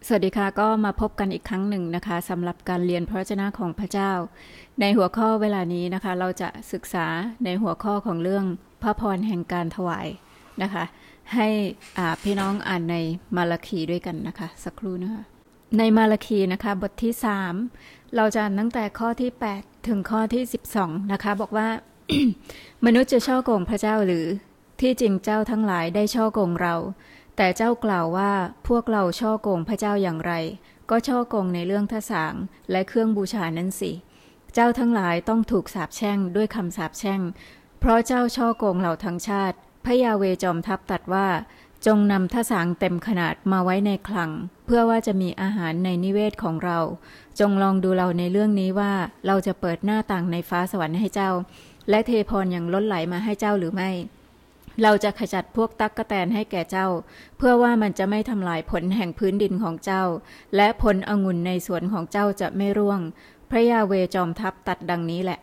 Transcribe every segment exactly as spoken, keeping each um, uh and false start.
สวัสดีค่ะก็มาพบกันอีกครั้งหนึ่งนะคะสำหรับการเรียนพระวจนะของพระเจ้าในหัวข้อเวลานี้นะคะเราจะศึกษาในหัวข้อของเรื่องพระพรแห่งการถวายนะคะให้พี่น้องอ่านในมาราคีด้วยกันนะคะสักครู่นะคะในมาราคีนะคะบทที่สามเราจะตั้งแต่ข้อที่แปดถึงข้อที่สิบสองนะคะบอกว่า มนุษย์จะช่อโกงพระเจ้าหรือที่จริงเจ้าทั้งหลายได้ช่อโกงเราแต่เจ้ากล่าวว่าพวกเราช่อโกงพระเจ้าอย่างไรก็ช่อโกงในเรื่องทศางและเครื่องบูชานั้นสิเจ้าทั้งหลายต้องถูกสาปแช่งด้วยคำสาปแช่งเพราะเจ้าช่อโกงเหล่าทั้งชาติพระยาเวจอมทัพตรัสว่าจงนำทศางเต็มขนาดมาไว้ในคลังเพื่อว่าจะมีอาหารในนิเวศของเราจงลองดูเราในเรื่องนี้ว่าเราจะเปิดหน้าต่างในฟ้าสวรรค์ให้เจ้าและเทพรอย่างล้นไหลมาให้เจ้าหรือไม่เราจะขจัดพวกตั๊กแตนให้แก่เจ้าเพื่อว่ามันจะไม่ทำลายผลแห่งพื้นดินของเจ้าและผลองุ่นในสวนของเจ้าจะไม่ร่วงพระยาเวจอมทัพตัดดังนี้แหละ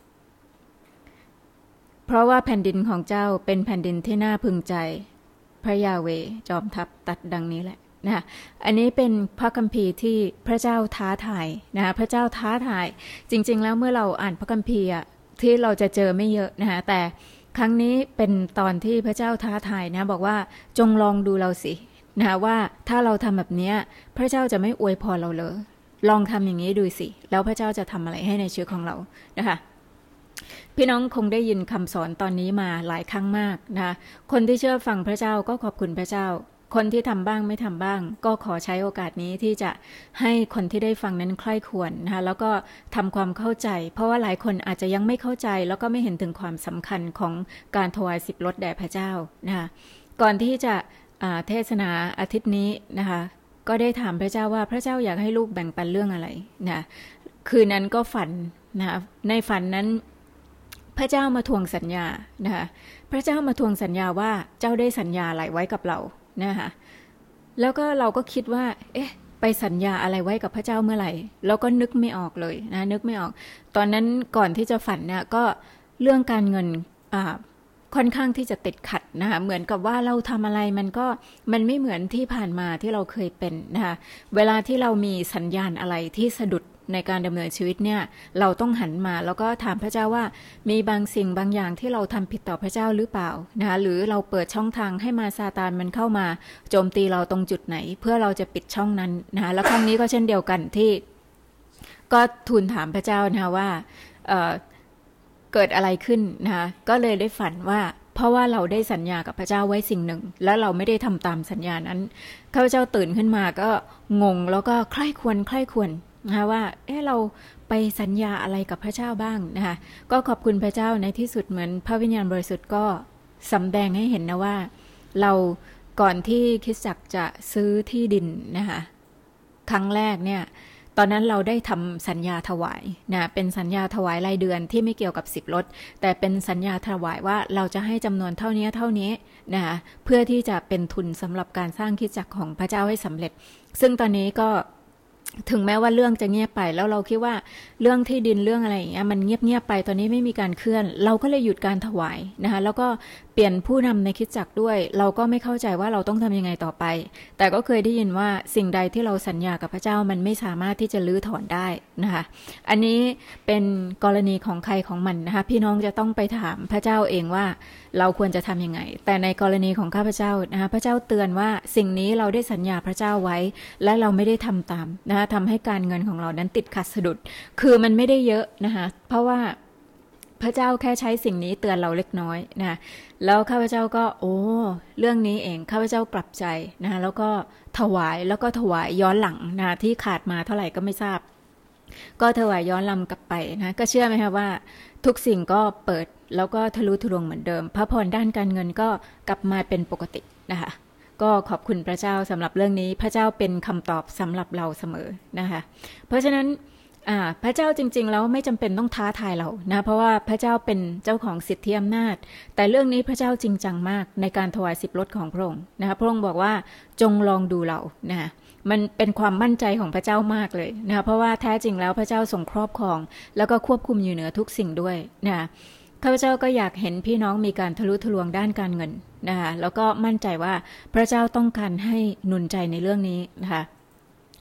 เพราะว่าแผ่นดินของเจ้าเป็นแผ่นดินที่น่าพึงใจพระยาเวจอมทัพตัดดังนี้แหละนะอันนี้เป็นพระคัมภีร์ที่พระเจ้าท้าทายนะพระเจ้าท้าทายจริงๆแล้วเมื่อเราอ่านพระคัมภีร์ที่เราจะเจอไม่เยอะนะคะแต่ครั้งนี้เป็นตอนที่พระเจ้าท้าทายนะบอกว่าจงลองดูเราสินะว่าถ้าเราทำแบบนี้พระเจ้าจะไม่อวยพรเราเลยลองทำอย่างนี้ดูสิแล้วพระเจ้าจะทำอะไรให้ในชีวิตของเรานะคะพี่น้องคงได้ยินคำสอนตอนนี้มาหลายครั้งมากนะคนที่เชื่อฟังพระเจ้าก็ขอบคุณพระเจ้าคนที่ทำบ้างไม่ทำบ้างก็ขอใช้โอกาสนี้ที่จะให้คนที่ได้ฟังนั้นใคร่ควรนะคะแล้วก็ทำความเข้าใจเพราะว่าหลายคนอาจจะยังไม่เข้าใจแล้วก็ไม่เห็นถึงความสำคัญของการถวายสิบลดแด่พระเจ้านะคะก่อนที่จะเทศนาอาทิตย์นี้นะคะก็ได้ถามพระเจ้าว่าพระเจ้าอยากให้ลูกแบ่งปันเรื่องอะไรนะคืนนั้นก็ฝันนะในฝันนั้นพระเจ้ามาทวงสัญญานะคะพระเจ้ามาทวงสัญญาว่าเจ้าได้สัญญาอะไรไว้กับเรานะคะแล้วก็เราก็คิดว่าเอ๊ะไปสัญญาอะไรไว้กับพระเจ้าเมื่อไหร่เราก็นึกไม่ออกเลยนะนึกไม่ออกตอนนั้นก่อนที่จะฝันเนี่ยก็เรื่องการเงินอ่าค่อนข้างที่จะติดขัดนะคะเหมือนกับว่าเราทำอะไรมันก็มันไม่เหมือนที่ผ่านมาที่เราเคยเป็นนะคะเวลาที่เรามีสัญญาณอะไรที่สะดุดในการดำเนินชีวิตเนี่ยเราต้องหันมาแล้วก็ถามพระเจ้าว่ามีบางสิ่งบางอย่างที่เราทำผิดต่อพระเจ้าหรือเปล่านะคะหรือเราเปิดช่องทางให้มาซาตานมันเข้ามาโจมตีเราตรงจุดไหนเพื่อเราจะปิดช่องนั้นนะคะแล้วครั้งนี้ก็เช่นเดียวกันที่ก็ทูลถามพระเจ้านะคะว่า เ, เกิดอะไรขึ้นนะคะก็เลยได้ฝันว่าเพราะว่าเราได้สัญญากับพระเจ้าไว้สิ่งหนึ่งแล้วเราไม่ได้ทำตามสัญญานั้นข้าพเจ้าตื่นขึ้นมาก็งงแล้วก็ใคร่ควรใคร่ควรนะคะว่าเอ๊ะเราไปสัญญาอะไรกับพระเจ้าบ้างนะคะก็ขอบคุณพระเจ้าในที่สุดเหมือนพระวิญญาณบริสุทธิ์ก็สำแดงให้เห็นนะว่าเราก่อนที่คริสตจักรจะซื้อที่ดินนะคะครั้งแรกเนี่ยตอนนั้นเราได้ทำสัญญาถวายนะเป็นสัญญาถวายรายเดือนที่ไม่เกี่ยวกับสิบลดแต่เป็นสัญญาถวายว่าเราจะให้จำนวนเท่านี้เท่านี้นะคะเพื่อที่จะเป็นทุนสำหรับการสร้างคริสตจักรของพระเจ้าให้สำเร็จซึ่งตอนนี้ก็ถึงแม้ว่าเรื่องจะเงียบไปแล้วเราคิดว่าเรื่องที่ดินเรื่องอะไรอย่างเงี้ยมันเงียบๆไปตอนนี้ไม่มีการเคลื่อนเราก็เลยหยุดการถวายนะคะแล้วก็เปลี่ยนผู้นำในคริสตจักรด้วยเราก็ไม่เข้าใจว่าเราต้องทำยังไงต่อไปแต่ก็เคยได้ยินว่าสิ่งใดที่เราสัญญากับพระเจ้ามันไม่สามารถที่จะลื้อถอนได้นะคะอันนี้เป็นกรณีของใครของมันนะคะพี่น้องจะต้องไปถามพระเจ้าเองว่าเราควรจะทำยังไงแต่ในกรณีของข้าพเจ้านะคะพระเจ้าเตือนว่าสิ่งนี้เราได้สัญญาพระเจ้าไว้และเราไม่ได้ทำตามนะคะทำให้การเงินของเรานั้นติดขัดสะดุดคือมันไม่ได้เยอะนะคะเพราะว่าพระเจ้าแค่ใช้สิ่งนี้เตือนเราเล็กน้อยนะแล้วข้าพเจ้าก็โอ้เรื่องนี้เองข้าพเจ้ากลับใจนะคะแล้วก็ถวายแล้วก็ถวายย้อนหลังนะที่ขาดมาเท่าไหร่ก็ไม่ทราบก็ถวายย้อนลำกลับไปนะก็เชื่อไหมคะว่าทุกสิ่งก็เปิดแล้วก็ทะลุทะลวงเหมือนเดิมพระพรด้านการเงินก็กลับมาเป็นปกตินะคะก็ขอบคุณพระเจ้าสำหรับเรื่องนี้พระเจ้าเป็นคำตอบสำหรับเราเสมอนะคะเพราะฉะนั้นพระเจ้าจริงๆแล้วไม่จำเป็นต้องท้าทายเรานะเพราะว่าพระเจ้าเป็นเจ้าของสิทธิอำนาจแต่เรื่องนี้พระเจ้าจริงจังมากในการถวายสิบลดของพระองค์นะคะพระองค์บอกว่าจงลองดูเรานะมันเป็นความมั่นใจของพระเจ้ามากเลยนะเพราะว่าแท้จริงแล้วพระเจ้าทรงครอบครองแล้วก็ควบคุมอยู่เหนือทุกสิ่งด้วยนะข้าพเจ้าก็อยากเห็นพี่น้องมีการทะลุทะลวงด้านการเงินนะคะแล้วก็มั่นใจว่าพระเจ้าต้องการให้หนุนใจในเรื่องนี้นะคะ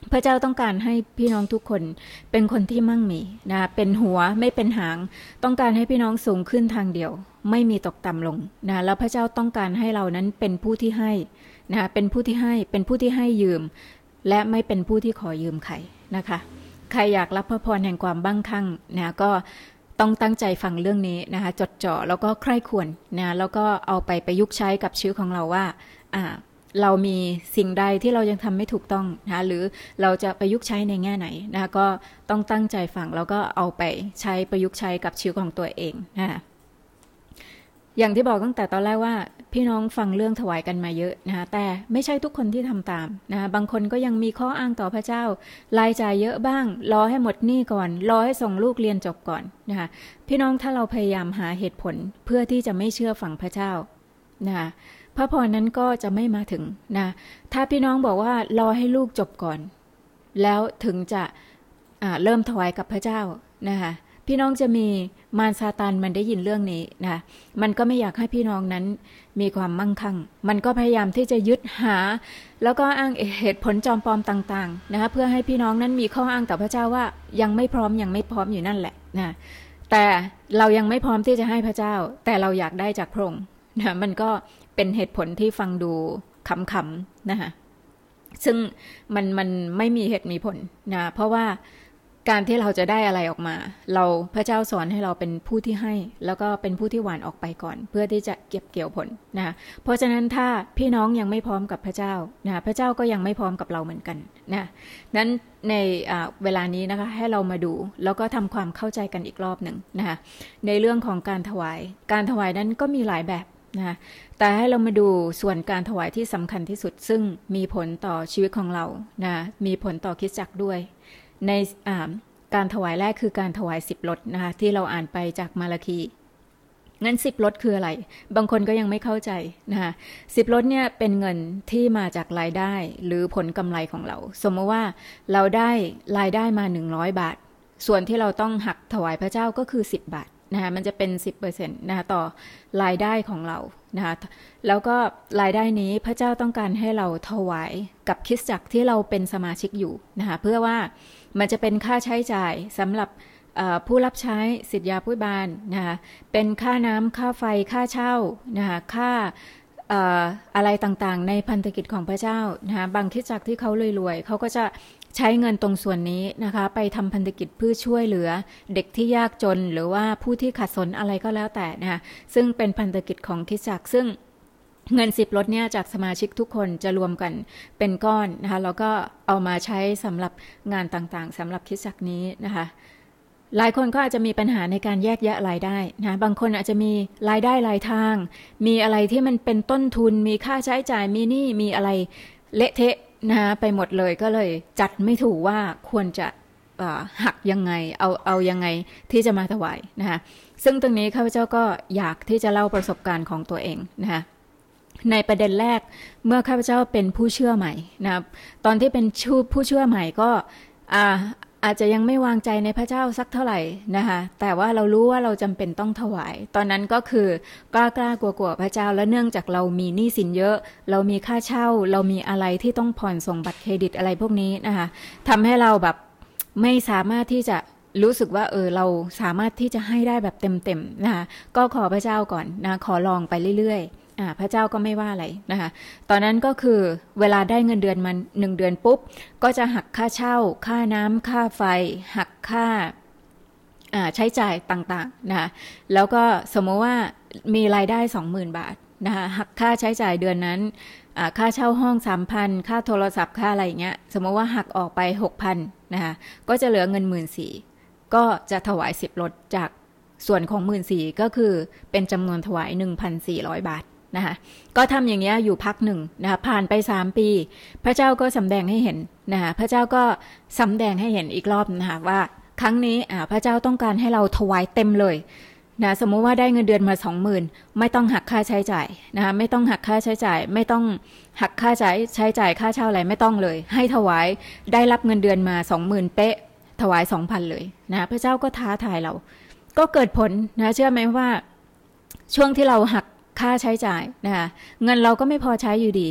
พระเจ้าต้องการให้พี่น้องทุกคนเป็นคนที่มั่งมีนะเป็นหัวไม่เป็นหางต้องการให้พี่น้องสูงขึ้นทางเดียวไม่มีตกต่ำลงนะแล้วพระเจ้าต้องการให้เรานั้นเป็นผู้ที่ให้นะเป็นผู้ที่ให้เป็นผู้ที่ให้ยืมและไม่เป็นผู้ที่ขอยืมใครนะคะใครอยากรับพระพรแห่งความมั่งคั่งนะก็ต้องตั้งใจฟังเรื่องนี้นะคะจดจ่อแล้วก็ใคร่ควรนะแล้วก็เอาไปประยุกต์ใช้กับชีวิตของเราว่าอ่าเรามีสิ่งใดที่เรายังทำไม่ถูกต้องนะหรือเราจะประยุกต์ใช้ในแง่ไหนนะก็ต้องตั้งใจฟังแล้วก็เอาไปใช้ประยุกต์ใช้กับชีวิตของตัวเองนะอย่างที่บอกตั้งแต่ตอนแรกว่าพี่น้องฟังเรื่องถวายกันมาเยอะนะคะแต่ไม่ใช่ทุกคนที่ทำตามนะบางคนก็ยังมีข้ออ้างต่อพระเจ้ารายจ่ายเยอะบ้างรอให้หมดหนี้ก่อนรอให้ส่งลูกเรียนจบก่อนนะคะพี่น้องถ้าเราพยายามหาเหตุผลเพื่อที่จะไม่เชื่อฟังพระเจ้านะคะพระพรนั้นก็จะไม่มาถึงนะถ้าพี่น้องบอกว่ารอให้ลูกจบก่อนแล้วถึงจะเริ่มถวายกับพระเจ้านะคะพี่น้องจะมีมารซาตานมันได้ยินเรื่องนี้นะมันก็ไม่อยากให้พี่น้องนั้นมีความมั่งคั่งมันก็พยายามที่จะยึดหาแล้วก็อ้างเหตุผลจอมปลอมต่างๆนะคะเพื่อให้พี่น้องนั้นมีข้ออ้างต่อพระเจ้าว่ายังไม่พร้อมยังไม่พร้อมอยู่นั่นแหละนะแต่เรายังไม่พร้อมที่จะให้พระเจ้าแต่เราอยากได้จากพระองค์นะมันก็เป็นเหตุผลที่ฟังดูขำๆนะคะซึ่งมันมันไม่มีเหตุมีผลนะเพราะว่าการที่เราจะได้อะไรออกมาเราพระเจ้าสอนให้เราเป็นผู้ที่ให้แล้วก็เป็นผู้ที่หว่านออกไปก่อนเพื่อที่จะเก็บเกี่ยวผลนะเพราะฉะนั้นถ้าพี่น้องยังไม่พร้อมกับพระเจ้านะพระเจ้าก็ยังไม่พร้อมกับเราเหมือนกันนะนั้นในเวลานี้นะคะให้เรามาดูแล้วก็ทำความเข้าใจกันอีกรอบหนึ่งนะคะในเรื่องของการถวายการถวายนั้นก็มีหลายแบบนะแต่ให้เรามาดูส่วนการถวายที่สำคัญที่สุดซึ่งมีผลต่อชีวิตของเรานะมีผลต่อคริสตจักรด้วยในการถวายแรกคือการถวายสิบลดนะคะที่เราอ่านไปจากมาราคีงั้นสิบลดคืออะไรบางคนก็ยังไม่เข้าใจนะคะสิบลดเนี่ยเป็นเงินที่มาจากรายได้หรือผลกำไรของเราสมมติว่าเราได้รายได้มาหนึ่งร้อยบาทส่วนที่เราต้องหักถวายพระเจ้าก็คือสิบบาทนะคะมันจะเป็น สิบเปอร์เซ็นต์ นะคะต่อรายได้ของเรานะคะแล้วก็รายได้นี้พระเจ้าต้องการให้เราถวายกับคริสตจักรที่เราเป็นสมาชิกอยู่นะคะเพื่อว่ามันจะเป็นค่าใช้จ่ายสำหรับผู้รับใช้ศิษยาผู้บานนะคะเป็นค่าน้ำค่าไฟค่าเช่านะคะค่าอะไรต่างๆในพันธกิจของพระเจ้านะคะบางคริสตจักรที่เขารวยๆเขาก็จะใช้เงินตรงส่วนนี้นะคะไปทำพันธกิจเพื่อช่วยเหลือเด็กที่ยากจนหรือว่าผู้ที่ขัดสนอะไรก็แล้วแต่นะคะซึ่งเป็นพันธกิจของคริสตจักรซึ่งเงินสิบลดเนี่ยจากสมาชิกทุกคนจะรวมกันเป็นก้อนนะคะแล้วก็เอามาใช้สำหรับงานต่างๆสำหรับคริสตจักรนี้นะคะหลายคนก็อาจจะมีปัญหาในการแยกแยะรายได้นะบางคนอาจจะมีรายได้หลายทางมีอะไรที่มันเป็นต้นทุนมีค่าใช้จ่ายมีหนี้มีอะไรเละเทะนะไปหมดเลยก็เลยจัดไม่ถูกว่าควรจะหักยังไงเอาเอายังไงที่จะมาถวายนะคะซึ่งตรงนี้ข้าพเจ้าก็อยากที่จะเล่าประสบการณ์ของตัวเองนะคะในประเด็นแรกเมื่อข้าพเจ้าเป็นผู้เชื่อใหม่นะครับตอนที่เป็นผู้เชื่อใหม่ก็อ่าอาจจะยังไม่วางใจในพระเจ้าสักเท่าไหร่นะคะแต่ว่าเรารู้ว่าเราจำเป็นต้องถวายตอนนั้นก็คือกล้ากล้ากลัวกลัวพระเจ้าและเนื่องจากเรามีหนี้สินเยอะเรามีค่าเช่าเรามีอะไรที่ต้องผ่อนส่งบัตรเครดิตอะไรพวกนี้นะคะทำให้เราแบบไม่สามารถที่จะรู้สึกว่าเออเราสามารถที่จะให้ได้แบบเต็มๆนะคะก็ขอพระเจ้าก่อนนะขอลองไปเรื่อยๆพระเจ้าก็ไม่ว่าอะไรนะคะตอนนั้นก็คือเวลาได้เงินเดือนมาหนึ่งเดือนปุ๊บก็จะหักค่าเช่าค่าน้ำค่าไฟหักค่าใช้จ่ายต่างๆนะคะแล้วก็สมมติว่ามีรายได้ สองหมื่น บาทนะคะหักค่าใช้จ่ายเดือนนั้นค่าเช่าห้อง สามพัน ค่าโทรศัพท์ค่าอะไรอย่างเงี้ยสมมติว่าหักออกไป หกพัน นะคะก็จะเหลือเงิน หนึ่งหมื่นสี่พัน ก็จะถวายสิบลดจากส่วนของ หนึ่งหมื่นสี่พัน ก็คือเป็นจำนวนถวาย หนึ่งพันสี่ร้อย บาทนะคะก็ทำอย่างนี้อยู่พักหนึ่งนะคะผ่านไปสามปีพระเจ้าก็สำแดงให้เห็นนะคะพระเจ้าก็สำแดงให้เห็นอีกรอบนะคะว่าครั้งนี้พระเจ้าต้องการให้เราถวายเต็มเลยนะสมมุติว่าได้เงินเดือนมา สองหมื่น ไม่ต้องหักค่าใช้จ่ายนะคะไม่ต้องหักค่าใช้จ่ายไม่ต้องหักค่าใช้ใช้จ่ายค่าเช่าอะไรไม่ต้องเลยให้ถวายได้รับเงินเดือนมา สองหมื่น เป๊ะถวาย สองพัน เลยนะพระเจ้าก็ท้าทายเราก็เกิดผลนะเชื่อไหมว่าช่วงที่เราหักค่าใช้จ่ายนะคะเงินเราก็ไม่พอใช้อยู่ดี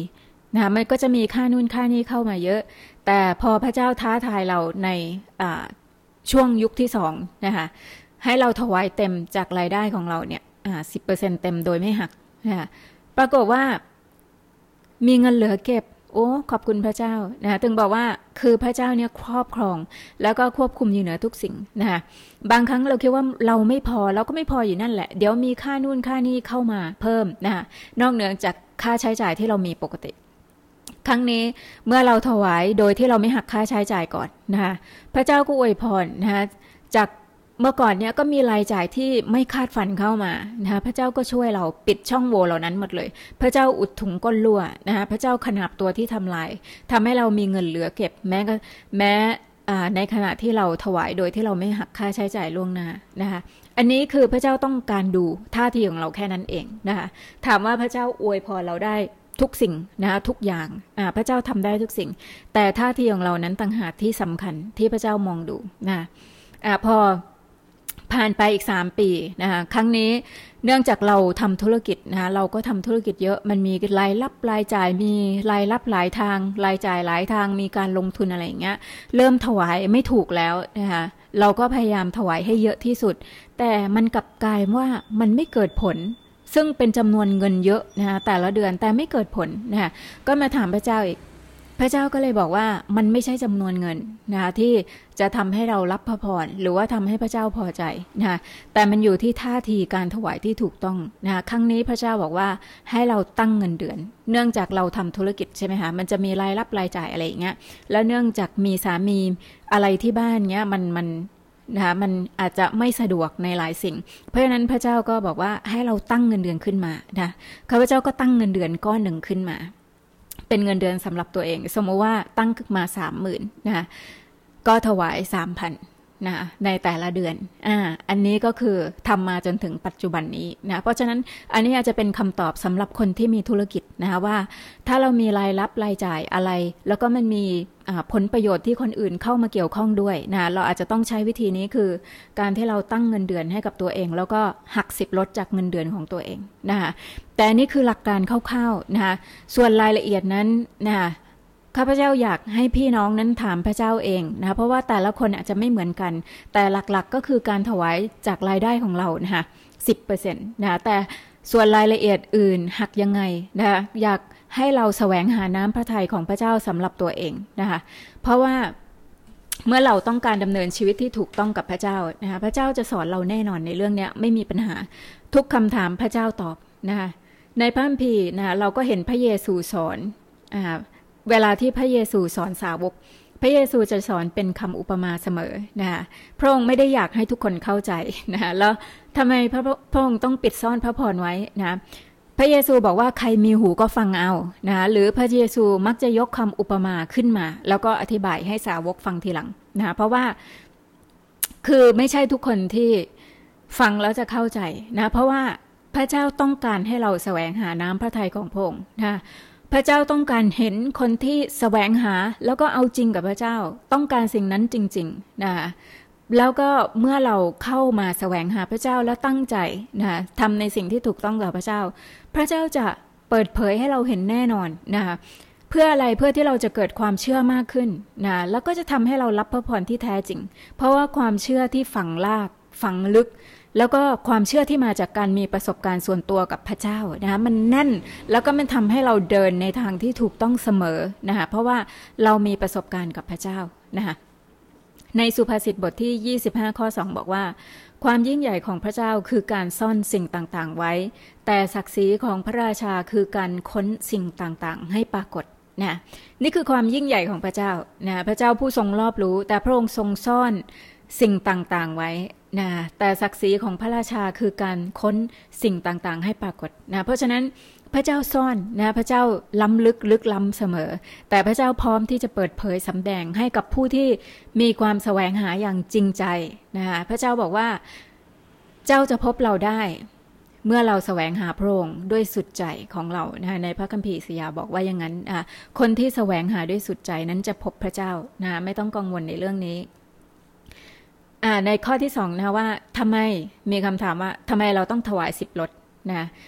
นะมันก็จะมีค่านู่นค่านี่เข้ามาเยอะแต่พอพระเจ้าท้าทายเราในช่วงยุคที่สองนะคะให้เราถวายเต็มจากรายได้ของเราเนี่ยสิบเปอร์เซ็นต์เต็มโดยไม่หักนะคะปรากฏว่ามีเงินเหลือเก็บโอ้ขอบคุณพระเจ้านะถึงบอกว่าคือพระเจ้าเนี่ยครอบครองแล้วก็ควบคุมอยู่เหนือทุกสิ่งนะคะบางครั้งเราคิดว่าเราไม่พอเราก็ไม่พออยู่นั่นแหละเดี๋ยวมีค่านู่นค่านี่เข้ามาเพิ่มนะคะนอกเหนือจากค่าใช้จ่ายที่เรามีปกติครั้งนี้เมื่อเราถวายโดยที่เราไม่หักค่าใช้จ่ายก่อนนะคะพระเจ้าก็อวยพรนะคะจากเมื่อก่อนเนี้ยก็มีรายจ่ายที่ไม่คาดฝันเข้ามานะคะพระเจ้าก็ช่วยเราปิดช่องโหว่เหล่านั้นหมดเลยพระเจ้าอุดถุงก้นรั่วนะคะพระเจ้าขนาบตัวที่ทำลายทำให้เรามีเงินเหลือเก็บแม้แม้ในขณะที่เราถวายโดยที่เราไม่หักค่าใช้จ่ายล่วงหน้านะคะอันนี้คือพระเจ้าต้องการดูท่าทีของเราแค่นั้นเองนะคะถามว่าพระเจ้าอวยพรเราได้ทุกสิ่งนะคะทุกอย่างพระเจ้าทำได้ทุกสิ่งแต่ท่าทีของเรานั้นต่างหากที่สำคัญที่พระเจ้ามองดูนะพอผ่านไปอีกสามปีนะคะครั้งนี้เนื่องจากเราทำธุรกิจนะคะเราก็ทำธุรกิจเยอะมันมีรายรับรายจ่ายมีรายรับหลายทางรายจ่ายหลายทางมีการลงทุนอะไรอย่างเงี้ยเริ่มถวายไม่ถูกแล้วนะคะเราก็พยายามถวายให้เยอะที่สุดแต่มันกลับกลายว่ามันไม่เกิดผลซึ่งเป็นจำนวนเงินเยอะนะคะแต่ละเดือนแต่ไม่เกิดผลนะคะก็มาถามพระเจ้าอีกพระเจ้าก็เลยบอกว่ามันไม่ใช่จำนวนเงินนะคะที่จะทำให้เรารับพระพรหรือว่าทำให้พระเจ้าพอใจนะคะแต่มันอยู่ที่ท่าทีการถวายที่ถูกต้องนะคะครั้งนี้พระเจ้าบอกว่าให้เราตั้งเงินเดือนเนื่องจากเราทำธุรกิจใช่ไหมคะมันจะมีรายรับรายจ่ายอะไรอย่างเงี้ยแล้วเนื่องจากมีสามีอะไรที่บ้านเงี้ยมันมันนะคะมันอาจจะไม่สะดวกในหลายสิ่งเพราะฉะนั้นพระเจ้าก็บอกว่าให้เราตั้งเงินเดือนขึ้นมานะข้าพเจ้าก็ตั้งเงินเดือนก้อนหนึ่งขึ้นมาเป็นเงินเดือนสำหรับตัวเองสมมติว่าตั้งมาสามหมื่นนะคะก็ถวายสามพันนะในแต่ละเดือนอ่าอันนี้ก็คือทำมาจนถึงปัจจุบันนี้นะเพราะฉะนั้นอันนี้อาจจะเป็นคำตอบสำหรับคนที่มีธุรกิจนะคะว่าถ้าเรามีรายรับรายจ่ายอะไรแล้วก็มันมีผลประโยชน์ที่คนอื่นเข้ามาเกี่ยวข้องด้วยนะเราอาจจะต้องใช้วิธีนี้คือการที่เราตั้งเงินเดือนให้กับตัวเองแล้วก็หักสิบลดจากเงินเดือนของตัวเองนะคะแต่นี่คือหลักการคร่าวๆนะคะส่วนรายละเอียดนั้นนะคะข้าพเจ้าอยากให้พี่น้องนั้นถามพระเจ้าเองนะเพราะว่าแต่ละคนอาจจะไม่เหมือนกันแต่หลักๆก็คือการถวายจากรายได้ของเรานะคะสิบเปอร์เซ็นต์นะแต่ส่วนรายละเอียดอื่นหักยังไงนะคะอยากให้เราแสวงหาน้ำพระทัยของพระเจ้าสำหรับตัวเองนะคะเพราะว่าเมื่อเราต้องการดำเนินชีวิตที่ถูกต้องกับพระเจ้านะคะพระเจ้าจะสอนเราแน่นอนในเรื่องนี้ไม่มีปัญหาทุกคำถามพระเจ้าตอบนะคะในพระคัมภีร์นะคะเราก็เห็นพระเยซูสอนอ่าเวลาที่พระเยซูสอนสาวกพระเยซูจะสอนเป็นคำอุปมาเสมอนะคะพระองค์ไม่ได้อยากให้ทุกคนเข้าใจนะคะแล้วทำไมพระพระองค์ต้องปิดซ่อนพระพรไว้นะพระเยซูบอกว่าใครมีหูก็ฟังเอานะหรือพระเยซูมักจะยกคำอุปมาขึ้นมาแล้วก็อธิบายให้สาวกฟังทีหลังนะเพราะว่าคือไม่ใช่ทุกคนที่ฟังแล้วจะเข้าใจนะเพราะว่าพระเจ้าต้องการให้เราแสวงหาน้ำพระทัยของพระองค์นะพระเจ้าต้องการเห็นคนที่แสวงหาแล้วก็เอาจริงกับพระเจ้าต้องการสิ่งนั้นจริงๆนะแล้วก็เมื่อเราเข้ามาแสวงหาพระเจ้าแล้วตั้งใจนะทำในสิ่งที่ถูกต้องกับพระเจ้าพระเจ้าจะเปิดเผยให้เราเห็นแน่นอนนะคะเพื่ออะไรเพื่อที่เราจะเกิดความเชื่อมากขึ้นนะแล้วก็จะทำให้เรารับพระพรที่แท้จริงเพราะว่าความเชื่อที่ฝังรากฝังลึกแล้วก็ความเชื่อที่มาจากการมีประสบการณ์ส่วนตัวกับพระเจ้านะคะมันแน่นแล้วก็มันทำให้เราเดินในทางที่ถูกต้องเสมอนะคะเพราะว่าเรามีประสบการณ์กับพระเจ้านะคะในสุภาษิตบทที่ยี่สิบห้าข้อสองบอกว่าความยิ่งใหญ่ของพระเจ้าคือการซ่อนสิ่งต่างๆไว้แต่ศักดิ์ศรีของพระราชาคือการค้นสิ่งต่างๆให้ปรากฏนะนี่คือความยิ่งใหญ่ของพระเจ้านะพระเจ้าผู้ทรงรอบรู้แต่พระองค์ทรงซ่อนสิ่งต่างๆไว้นะแต่ศักดิ์ศรีของพระราชาคือการค้นสิ่งต่างๆให้ปรากฏนะเพราะฉะนั้นพระเจ้าซ่อนนะพระเจ้าล้ำลึกลึกล้ำเสมอแต่พระเจ้าพร้อมที่จะเปิดเผยสำแดงให้กับผู้ที่มีความแสวงหาอย่างจริงใจนะพระเจ้าบอกว่าเจ้าจะพบเราได้เมื่อเราแสวงหาพระองค์ด้วยสุดใจของเรานะในพระคัมภีร์อิสยาห์บอกว่าอย่างนั้นคนที่แสวงหาด้วยสุดใจนั้นจะพบพระเจ้านะไม่ต้องกังวลในเรื่องนี้ในข้อที่สองนะว่าทำไมมีคำถามว่าทำไมเราต้องถวายสิบลดนะ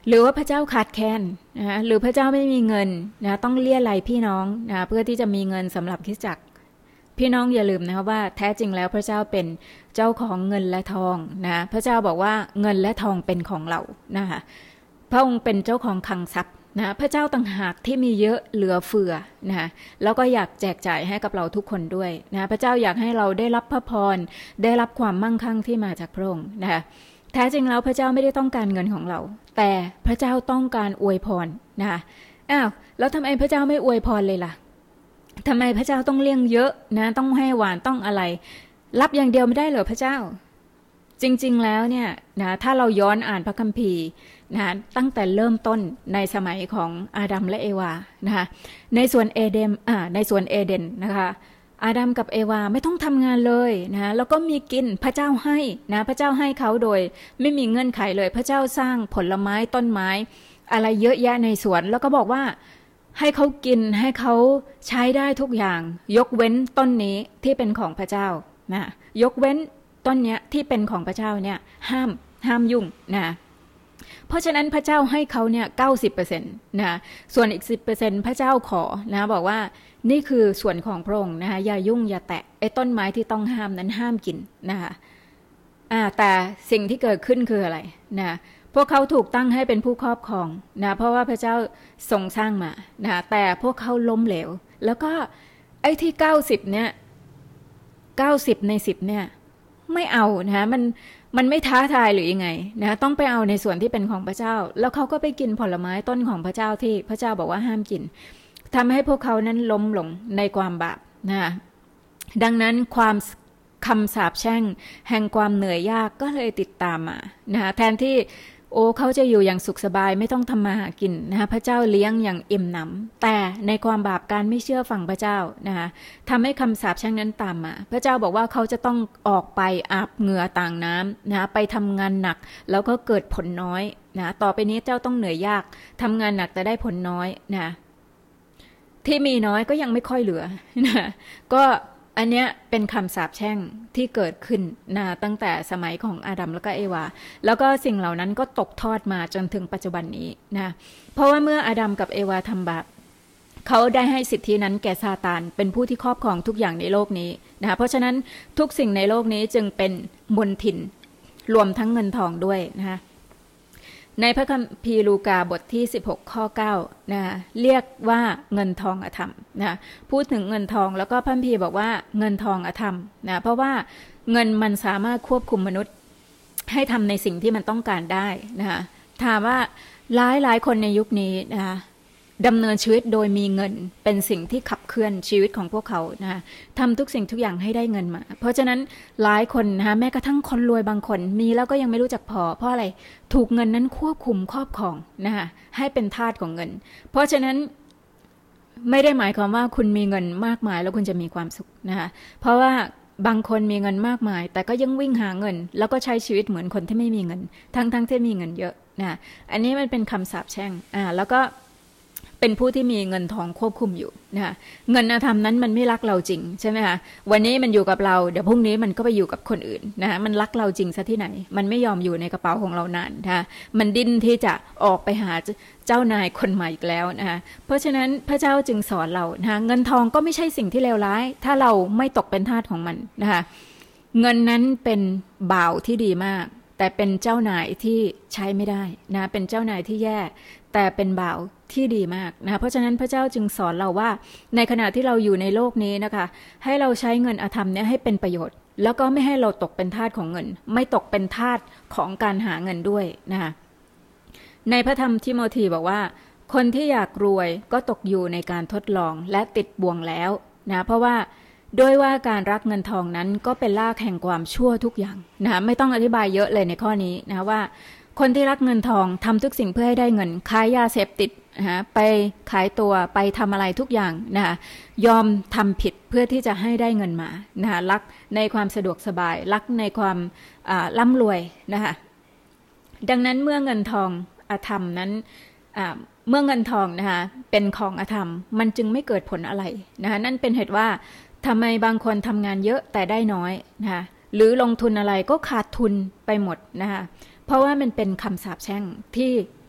หรือว่าพระเจ้าขาดแคลนนะหรือพระเจ้าไม่มีเงินนะต้องเลี้ยไล่พี่น้องนะเพื่อที่จะมีเงินสำหรับคริสตจักรพี่น้องอย่าลืมนะคะว่าแท้จริงแล้วพระเจ้าเป็นเจ้าของเงินและทองนะพระเจ้าบอกว่าเงินและทองเป็นของเรานะคะพระองค์เป็นเจ้าของคลังทรัพย์นะพระเจ้าต่างหากที่มีเยอะเหลือเฟือนะแล้วก็อยากแจกจ่ายให้กับเราทุกคนด้วยนะพระเจ้าอยากให้เราได้รับพระพรได้รับความมั่งคั่งที่มาจากพระองค์นะคะแท้จริงแล้วพระเจ้าไม่ได้ต้องการเงินของเราแต่พระเจ้าต้องการอวยพรนะคะอ้าวแล้วทำไมพระเจ้าไม่อวยพรเลยล่ะทำไมพระเจ้าต้องเลี้ยงเยอะนะต้องให้หวานต้องอะไรรับอย่างเดียวไม่ได้เหรอพระเจ้าจริงๆแล้วเนี่ยนะถ้าเราย้อนอ่านพระคัมภีร์นะตั้งแต่เริ่มต้นในสมัยของอาดัมและเอวานะคะในสวนเอเดนอ่าในสวนเอเดนนะคะอาดัมกับเอวาไม่ต้องทำงานเลยนะแล้วก็มีกินพระเจ้าให้นะพระเจ้าให้เขาโดยไม่มีเงื่อนไขเลยพระเจ้าสร้างผลไม้ต้นไม้อะไรเยอะแยะในสวนแล้วก็บอกว่าให้เขากินให้เขาใช้ได้ทุกอย่างยกเว้นต้นนี้ที่เป็นของพระเจ้านะยกเว้นต้นเนี้ยที่เป็นของพระเจ้าเนี่ยห้ามห้ามยุ่งนะเพราะฉะนั้นพระเจ้าให้เขาเนี่ย เก้าสิบเปอร์เซ็นต์ นะส่วนอีก สิบเปอร์เซ็นต์ พระเจ้าขอนะบอกว่านี่คือส่วนของพระองค์นะคะอย่ายุ่งอย่าแตะไอ้ต้นไม้ที่ต้องห้ามนั้นห้ามกินนะคะอ่าแต่สิ่งที่เกิดขึ้นคืออะไรนะพวกเขาถูกตั้งให้เป็นผู้ครอบครองนะเพราะว่าพระเจ้าทรงสร้างมานะแต่พวกเขาล้มเหลวแล้วก็ไอ้ที่เก้าสิบเนี่ยเก้าสิบในสิบเนี่ยไม่เอานะมันมันไม่ท้าทายหรือยังไงนะต้องไปเอาในส่วนที่เป็นของพระเจ้าแล้วเขาก็ไปกินผลไม้ต้นของพระเจ้าที่พระเจ้าบอกว่าห้ามกินทำให้พวกเขานั้นล้มลงในความบาปนะดังนั้นความคำสาปแช่งแห่งความเหนื่อยยากก็เลยติดตามมานะแทนที่โอ้เขาจะอยู่อย่างสุขสบายไม่ต้องทำมาหากินนะคะพระเจ้าเลี้ยงอย่างอิ่มหนำแต่ในความบาปการไม่เชื่อฟังพระเจ้านะคะทำให้คำสาปแช่งนั้นตามมาพระเจ้าบอกว่าเขาจะต้องออกไปอาบเหงื่อต่างน้ำนะไปทำงานหนักแล้วก็เกิดผลน้อยนะต่อไปนี้เจ้าต้องเหนื่อยยากทำงานหนักแต่ได้ผลน้อยนะที่มีน้อยก็ยังไม่ค่อยเหลือนะก็อันเนี้ยเป็นคำสาปแช่งที่เกิดขึ้นนะตั้งแต่สมัยของอาดัมแล้วก็เอวาแล้วก็สิ่งเหล่านั้นก็ตกทอดมาจนถึงปัจจุบันนี้นะเพราะว่าเมื่ออาดัมกับเอวาทำบาปเขาได้ให้สิทธินั้นแก่ซาตานเป็นผู้ที่ครอบครองทุกอย่างในโลกนี้นะเพราะฉะนั้นทุกสิ่งในโลกนี้จึงเป็นมลทินรวมทั้งเงินทองด้วยนะคะในพระคัมภีร์ลูกาบทที่สิบหกข้อเก้านะเรียกว่าเงินทองอธรรมนะพูดถึงเงินทองแล้วก็พระคัมภีร์บอกว่าเงินทองอธรรมนะเพราะว่าเงินมันสามารถควบคุมมนุษย์ให้ทำในสิ่งที่มันต้องการได้นะคะถามว่าหลายหลายคนในยุคนี้นะคะดำเนินชีวิตโดยมีเงินเป็นสิ่งที่ขับเคลื่อนชีวิตของพวกเขานะคะทำทุกสิ่งทุกอย่างให้ได้เงินมาเพราะฉะนั้นหลายคนนะคะแม้กระทั่งคนรวยบางคนมีแล้วก็ยังไม่รู้จักพอเพราะอะไรถูกเงินนั้นควบคุมครอบครองนะคะให้เป็นทาสของเงินเพราะฉะนั้นไม่ได้หมายความว่าคุณมีเงินมากมายแล้วคุณจะมีความสุขนะคะเพราะว่าบางคนมีเงินมากมายแต่ก็ยังวิ่งหาเงินแล้วก็ใช้ชีวิตเหมือนคนที่ไม่มีเงินทั้งๆ ท, ที่มีเงินเยอะนะอันนี้มันเป็นคำสาปแช่งอ่าแล้วก็เป็นผู้ที่มีเงินทองควบคุมอยู่นะคะเงินธรรมนั้นมันไม่รักเราจริงใช่ไหมคะวันนี้มันอยู่กับเราเดี๋ยวพรุ่งนี้มันก็ไปอยู่กับคนอื่นนะคะมันรักเราจริงซะที่ไหนมันไม่ยอมอยู่ในกระเป๋าของเรานานนะคะมันดิ้นที่จะออกไปหาเจ้านายคนใหม่อีกแล้วนะคะเพราะฉะนั้นพระเจ้าจึงสอนเรานะคะเงินทองก็ไม่ใช่สิ่งที่เลวร้ายถ้าเราไม่ตกเป็นทาสของมันนะคะเงินนั้นเป็นบ่าวที่ดีมากแต่เป็นเจ้านายที่ใช้ไม่ได้นะเป็นเจ้านายที่แย่แต่เป็นบ่าวที่ดีมากนะเพราะฉะนั้นพระเจ้าจึงสอนเราว่าในขณะที่เราอยู่ในโลกนี้นะคะให้เราใช้เงินอธรรมเนี่ยให้เป็นประโยชน์แล้วก็ไม่ให้เราตกเป็นทาสของเงินไม่ตกเป็นทาสของการหาเงินด้วยนะคะในพระธรรมทิโมธีบอกว่าคนที่อยากรวยก็ตกอยู่ในการทดลองและติดบ่วงแล้วนะเพราะว่าโดยว่าการรักเงินทองนั้นก็เป็นรากแห่งความชั่วทุกอย่างนะไม่ต้องอธิบายเยอะเลยในข้อนี้นะว่าคนที่รักเงินทองทำทุกสิ่งเพื่อให้ได้เงินขายยาเสพติดนะไปขายตัวไปทำอะไรทุกอย่างนะยอมทำผิดเพื่อที่จะให้ได้เงินมานะรักในความสะดวกสบายรักในความร่ำรวยนะคะดังนั้นเมื่อเงินทองอธรรมนั้นเมื่อเงินทองนะคะเป็นของอธรรมมันจึงไม่เกิดผลอะไรนะคะนั่นเป็นเหตุว่าทำไมบางคนทำงานเยอะแต่ได้น้อยนะคะหรือลงทุนอะไรก็ขาดทุนไปหมดนะคะเพราะว่ามันเป็นคำสาปแช่งที่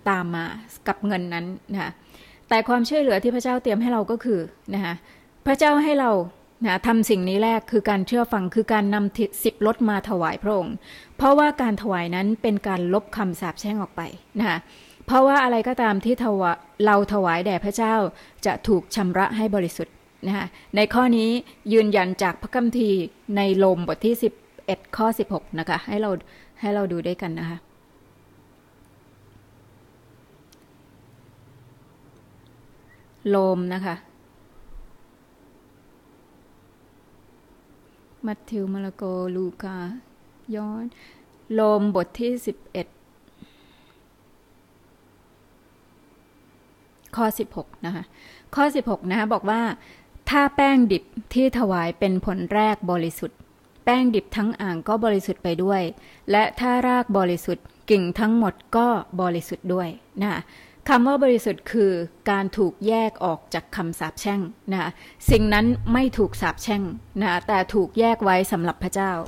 ตามมากับเงินนั้นนะคะแต่ความช่วยเหลือที่พระเจ้าเตรียมให้เราก็คือนะคะพระเจ้าให้เรานะทำสิ่งนี้แรกคือการเชื่อฟังคือการนำสิบรถมาถวายพระองค์เพราะว่าการถวายนั้นเป็นการลบคำสาปแช่งออกไปนะคะเพราะว่าอะไรก็ตามที่เราถวายแด่พระเจ้าจะถูกชำระให้บริสุทธิ์นะคะในข้อนี้ยืนยันจากพระคัมภีร์ในโรมบทที่สิบเอ็ดข้อสิบหกนะคะให้เราให้เราดูด้วยกันนะคะโรมนะคะมัทธิวมาระโกลูกาย้อนโรมบทที่สิบเอ็ดข้อสิบหกนะคะข้อสิบหกนะคะบอกว่าถ้าแป้งดิบที่ถวายเป็นผลแรกบริสุทธิ์แป้งดิบทั้งอ่างก็บริสุทธิ์ไปด้วยและถ้ารากบริสุทธิ์กิ่งทั้งหมดก็บริสุทธิ์ด้วยนะคะคำว่าบริสุทธิ์คือการถูกแยกออกจากคำสาปแช่งนะสิ่งนั้นไม่ถูกสาปแช่งนะแต่ถูกแยกไว้สำหรับพระเจ้า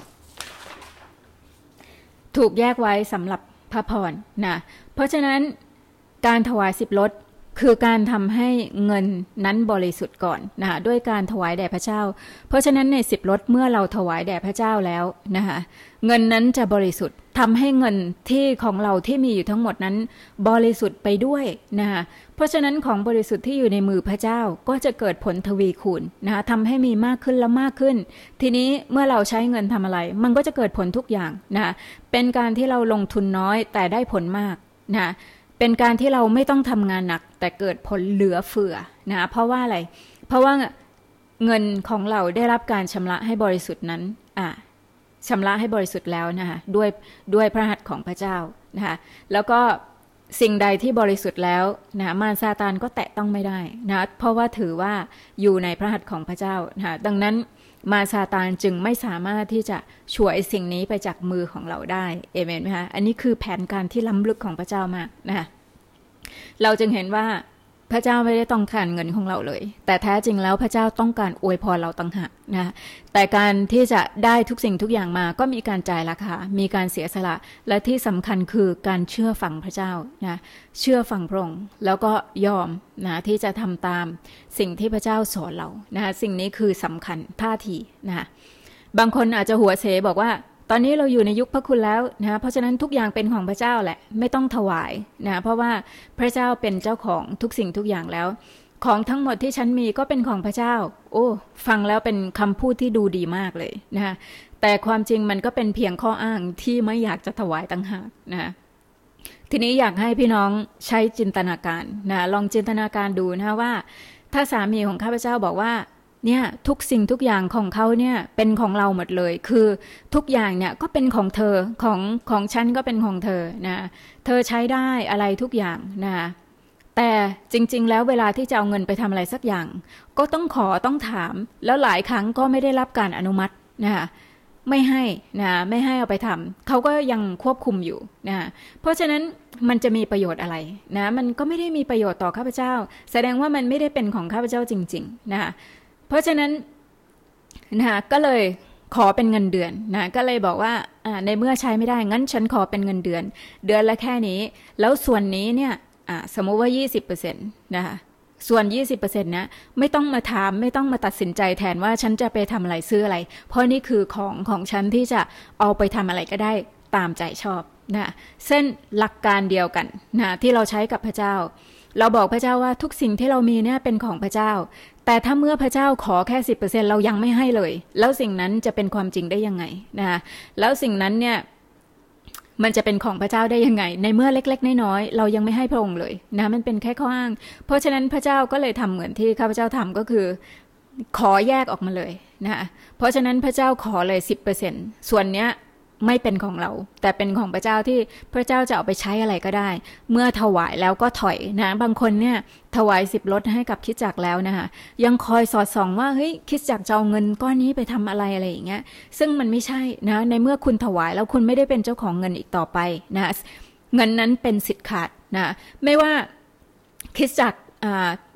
ถูกแยกไว้สำหรับพระพรนะเพราะฉะนั้นการถวายสิบรถคือการทำให้เงินนั้นบริสุทธิ์ก่อนนะคะด้วยการถวายแด่พระเจ้าเพราะฉะนั้นในสิบรถเมื่อเราถวายแด่พระเจ้าแล้วนะคะเงินนั้นจะบริสุทธิ์ทำให้เงินที่ของเราที่มีอยู่ทั้งหมดนั้นบริสุทธิ์ไปด้วยนะคะเพราะฉะนั้นของบริสุทธิ์ที่อยู่ในมือพระเจ้าก็จะเกิดผลทวีคูณนะคะทำให้มีมากขึ้นและมากขึ้นทีนี้เมื่อเราใช้เงินทำอะไรมันก็จะเกิดผลทุกอย่างนะคะเป็นการที่เราลงทุนน้อยแต่ได้ผลมากนะเป็นการที่เราไม่ต้องทำงานหนักแต่เกิดผลเหลือเฟือนะเพราะว่าอะไรเพราะว่าเงินของเราได้รับการชำระให้บริสุทธิ์นั้นอ่ะชำระให้บริสุทธิ์แล้วนะคะด้วยด้วยพระหัตถ์ของพระเจ้านะคะแล้วก็สิ่งใดที่บริสุทธิ์แล้วนะมารซาตานก็แตะต้องไม่ได้นะเพราะว่าถือว่าอยู่ในพระหัตถ์ของพระเจ้านะคะดังนั้นมารซาตานจึงไม่สามารถที่จะฉวยสิ่งนี้ไปจากมือของเราได้เอเมนไหมคะอันนี้คือแผนการที่ล้ำลึกของพระเจ้ามากนะคะเราจึงเห็นว่าพระเจ้าไม่ได้ต้องการเงินของเราเลยแต่แท้จริงแล้วพระเจ้าต้องการอวยพรเราต่างหากนะแต่การที่จะได้ทุกสิ่งทุกอย่างมาก็มีการจ่ายราคามีการเสียสละและที่สำคัญคือการเชื่อฟังพระเจ้านะเชื่อฟังพระองค์แล้วก็ยอมนะที่จะทำตามสิ่งที่พระเจ้าสอนเรานะสิ่งนี้คือสำคัญท่าทีนะบางคนอาจจะหัวเสบอกว่าตอนนี้เราอยู่ในยุคพระคุณแล้วนะเพราะฉะนั้นทุกอย่างเป็นของพระเจ้าแหละไม่ต้องถวายนะเพราะว่าพระเจ้าเป็นเจ้าของทุกสิ่งทุกอย่างแล้วของทั้งหมดที่ฉันมีก็เป็นของพระเจ้าโอ้ฟังแล้วเป็นคำพูดที่ดูดีมากเลยนะแต่ความจริงมันก็เป็นเพียงข้ออ้างที่ไม่อยากจะถวายต่างหากนะทีนี้อยากให้พี่น้องใช้จินตนาการนะลองจินตนาการดูนะว่าถ้าสามีของข้าพเจ้าบอกว่าเนี่ยทุกสิ่งทุกอย่างของเขาเนี่ยเป็นของเราหมดเลยคือทุกอย่างเนี่ยก็เป็นของเธอของของฉันก็เป็นของเธอนะเธอใช้ได้อะไรทุกอย่างนะแต่จริงๆแล้วเวลาที่จะเอาเงินไปทำอะไรสักอย่างก็ต้องขอต้องถามแล้วหลายครั้งก็ไม่ได้รับการอนุมัตินะไม่ให้นะไม่ให้เอาไปทำเขาก็ยังควบคุมอยู่นะเพราะฉะนั้นมันจะมีประโยชน์อะไรนะมันก็ไม่ได้มีประโยชน์ต่อข้าพเจ้าแสดงว่ามันไม่ได้เป็นของข้าพเจ้าจริงๆนะเพราะฉะนั้นนะคะก็เลยขอเป็นเงินเดือนนะก็เลยบอกว่าในเมื่อใช้ไม่ได้งั้นฉันขอเป็นเงินเดือนเดือนละแค่นี้แล้วส่วนนี้เนี่ยสมมุติว่า ยี่สิบเปอร์เซ็นต์ นะคะส่วน ยี่สิบเปอร์เซ็นต์ นะไม่ต้องมาถามไม่ต้องมาตัดสินใจแทนว่าฉันจะไปทำอะไรซื้ออะไรเพราะนี่คือของของฉันที่จะเอาไปทำอะไรก็ได้ตามใจชอบนะเส้นหลักการเดียวกันนะที่เราใช้กับพระเจ้าเราบอกพระเจ้าว่าทุกสิ่งที่เรามีเนี่ยเป็นของพระเจ้าแต่ถ้าเมื่อพระเจ้าขอแค่ สิบเปอร์เซ็นต์ เรายังไม่ให้เลยแล้วสิ่งนั้นจะเป็นความจริงได้ยังไงนะคะแล้วสิ่งนั้นเนี่ยมันจะเป็นของพระเจ้าได้ยังไงในเมื่อเล็กๆน้อยๆเรายังไม่ให้พระองค์เลยนะมันเป็นแค่ข้ออ้างเพราะฉะนั้นพระเจ้าก็เลยทำเหมือนที่ข้าพเจ้าทำก็คือขอแยกออกมาเลยนะคะเพราะฉะนั้นพระเจ้าขอเลย สิบเปอร์เซ็นต์ ส่วนเนี้ยไม่เป็นของเราแต่เป็นของพระเจ้าที่พระเจ้าจะเอาไปใช้อะไรก็ได้เมื่อถวายแล้วก็ถอยนะบางคนเนี่ยถวายสิบรถให้กับคริสตจักรแล้วนะคะยังคอยสอดส่องว่าเฮ้ยคริสตจักรจะเอาเงินก้อนนี้ไปทำอะไรอะไรอย่างเงี้ยซึ่งมันไม่ใช่นะในเมื่อคุณถวายแล้วคุณไม่ได้เป็นเจ้าของเงินอีกต่อไปนะเงินนั้นเป็นสิทธิ์ขาดนะไม่ว่าคริสตจักร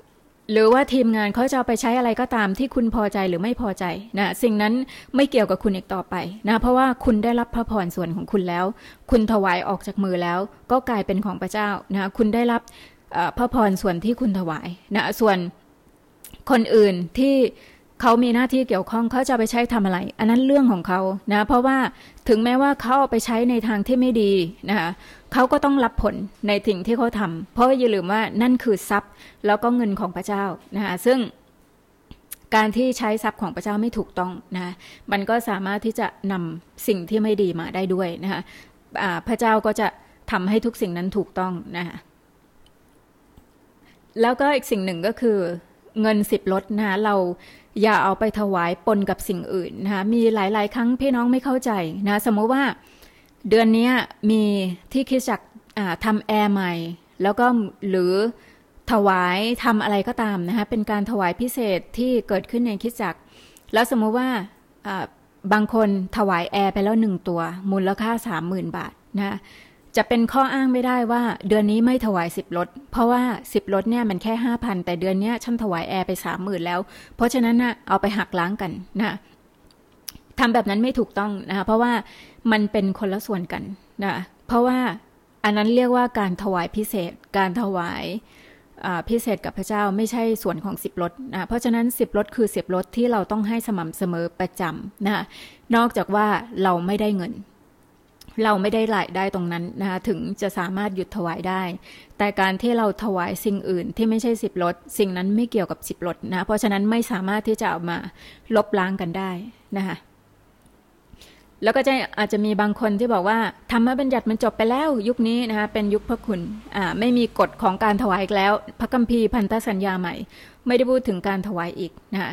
หรือว่าทีมงานเขาจะเอาไปใช้อะไรก็ตามที่คุณพอใจหรือไม่พอใจนะสิ่งนั้นไม่เกี่ยวกับคุณอีกต่อไปนะเพราะว่าคุณได้รับพระพรส่วนของคุณแล้วคุณถวายออกจากมือแล้วก็กลายเป็นของพระเจ้านะคุณได้รับพระพรส่วนที่คุณถวายนะส่วนคนอื่นที่เขามีหน้าที่เกี่ยวข้องเขาจะไปใช้ทำอะไรอันนั้นเรื่องของเขานะเพราะว่าถึงแม้ว่าเขาเอาไปใช้ในทางที่ไม่ดีนะคะเขาก็ต้องรับผลในสิ่งที่เขาทำเพราะอย่าลืมว่านั่นคือทรัพย์แล้วก็เงินของพระเจ้านะคะซึ่งการที่ใช้ทรัพย์ของพระเจ้าไม่ถูกต้องนะมันก็สามารถที่จะนำสิ่งที่ไม่ดีมาได้ด้วยนะคะพระเจ้าก็จะทำให้ทุกสิ่งนั้นถูกต้องนะคะแล้วก็อีกสิ่งหนึ่งก็คือเงินสิบลดนะเราอย่าเอาไปถวายปนกับสิ่งอื่นนะคะมีหลายๆครั้งพี่น้องไม่เข้าใจนะสมมติว่าเดือนนี้มีที่คริสตจักรทำแอร์ใหม่แล้วก็หรือถวายทำอะไรก็ตามนะคะเป็นการถวายพิเศษที่เกิดขึ้นในคริสตจักรแล้วสมมติว่าบางคนถวายแอร์ไปแล้วหนึ่งตัวมูลค่า สามหมื่น บาทนะจะเป็นข้ออ้างไม่ได้ว่าเดือนนี้ไม่ถวายสิบลดเพราะว่าสิบลดเนี่ยมันแค่ ห้าพัน แต่เดือนนี้ฉันถวายแอร์ไป สามหมื่น แล้วเพราะฉะนั้นนะเอาไปหักล้างกันนะทำแบบนั้นไม่ถูกต้องนะเพราะว่ามันเป็นคนละส่วนกันนะเพราะว่าอันนั้นเรียกว่าการถวายพิเศษการถวายพิเศษกับพระเจ้าไม่ใช่ส่วนของสิบลดนะเพราะฉะนั้นสิบลดคือสิบลดที่เราต้องให้สม่ำเสมอประจำนะนอกจากว่าเราไม่ได้เงินเราไม่ได้รายได้ตรงนั้นนะคะถึงจะสามารถหยุดถวายได้แต่การที่เราถวายสิ่งอื่นที่ไม่ใช่สิบลดสิ่งนั้นไม่เกี่ยวกับสิบลดนะเพราะฉะนั้นไม่สามารถที่จะเอามาลบล้างกันได้นะคะแล้วก็จะอาจจะมีบางคนที่บอกว่าธรรมบัญญัติมันจบไปแล้วยุคนี้นะคะเป็นยุคพระคุณอ่าไม่มีกฎของการถวายอีกแล้วพระคัมภีร์พันธสัญญาใหม่ไม่ได้พูดถึงการถวายอีกนะคะ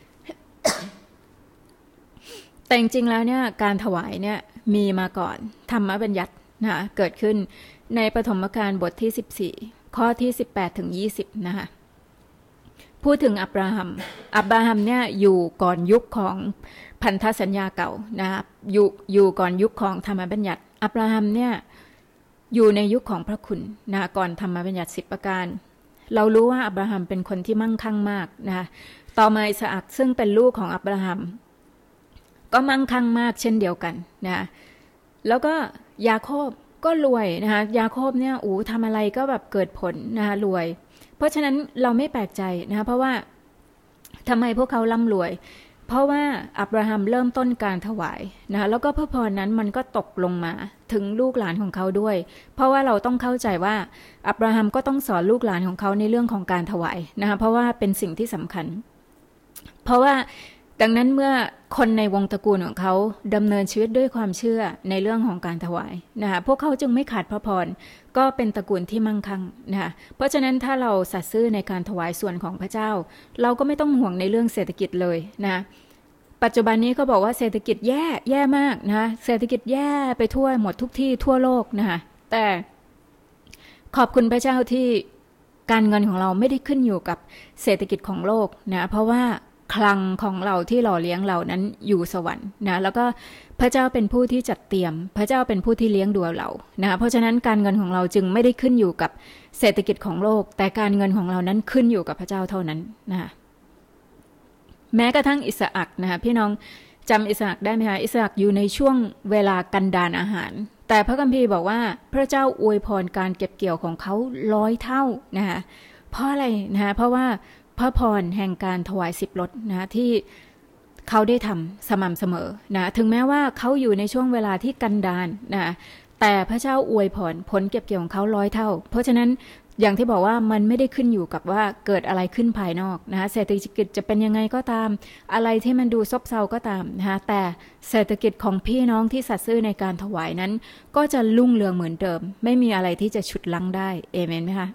แต่จริงๆแล้วเนี่ยการถวายเนี่ยมีมาก่อนธรรมบัญญัตินะคะเกิดขึ้นในปฐมกาลบทที่สิบสี่ข้อที่สิบแปดถึงยี่สิบนะคะพูดถึงอับราฮัมอับราฮัมเนี่ยอยู่ก่อนยุคของพันธสัญญาเก่านะคะอยู่อยู่ก่อนยุคของธรรมบัญญัติอับราฮัมเนี่ยอยู่ในยุคของพระคุณนะก่อนธรรมบัญญัติสิบประการเรารู้ว่าอับราฮัมเป็นคนที่มั่งคั่งมากนะคะต่อมาอิสอัคซึ่งเป็นลูกของอับราฮัมก็มั่งคั่งมากเช่นเดียวกันนะแล้วก็ยาโคบก็รวยนะคะยาโคบเนี่ยอู้ทำอะไรก็แบบเกิดผลนะคะรวยเพราะฉะนั้นเราไม่แปลกใจนะคะเพราะว่าทำไมพวกเขาร่ำรวยเพราะว่าอับราฮัมเริ่มต้นการถวายนะคะแล้วก็พระพรนั้นมันก็ตกลงมาถึงลูกหลานของเขาด้วยเพราะว่าเราต้องเข้าใจว่าอับราฮัมก็ต้องสอนลูกหลานของเขาในเรื่องของการถวายนะคะเพราะว่าเป็นสิ่งที่สำคัญเพราะว่าดังนั้นเมื่อคนในวงตระกูลของเขาดำเนินชีวิตด้วยความเชื่อในเรื่องของการถวายนะคะพวกเขาจึงไม่ขาดพระพรก็เป็นตระกูลที่มั่งคั่งนะคะเพราะฉะนั้นถ้าเราสัตย์ซื่อในการถวายส่วนของพระเจ้าเราก็ไม่ต้องห่วงในเรื่องเศรษฐกิจเลยนะปัจจุบันนี้เขาบอกว่าเศรษฐกิจแย่แย่มากนะเศรษฐกิจแย่ไปทั่วหมดทุกที่ทั่วโลกนะคะแต่ขอบคุณพระเจ้าที่การเงินของเราไม่ได้ขึ้นอยู่กับเศรษฐกิจของโลกนะเพราะว่าคลังของเราที่หล่อเลี้ยงเรานั้นอยู่สวรรค์นะแล้วก็พระเจ้าเป็นผู้ที่จัดเตรียมพระเจ้าเป็นผู้ที่เลี้ยงดูเรานะเพราะฉะนั้นการเงินของเราจึงไม่ได้ขึ้นอยู่กับเศรษฐกิจของโลกแต่การเงินของเรานั้นขึ้นอยู่กับพระเจ้าเท่านั้นนะแม้กระทั่งอิสอัคนะคะพี่น้องจำอิสอัคได้ไหมคะอิสอัคอยู่ในช่วงเวลากันดารอาหารแต่พระคัมภีร์บอกว่าพระเจ้าอวยพรการเก็บเกี่ยวของเขาร้อยเท่านะคะเพราะอะไรนะคะเพราะว่าพระพรแห่งการถวายสิบลดนะที่เขาได้ทำสม่ำเสมอนะถึงแม้ว่าเขาอยู่ในช่วงเวลาที่กันดารนะแต่พระเจ้าอวยพรผลเก็บเกี่ยวของเขาร้อยเท่าเพราะฉะนั้นอย่างที่บอกว่ามันไม่ได้ขึ้นอยู่กับว่าเกิดอะไรขึ้นภายนอกนะเศรษฐกิจจะเป็นยังไงก็ตามอะไรที่มันดูซบเซาก็ตามนะแต่เศรษฐกิจของพี่น้องที่สัตย์ซื่อในการถวายนั้นก็จะรุ่งเรืองเหมือนเดิมไม่มีอะไรที่จะฉุดลั้งได้เอเมนไหมคะ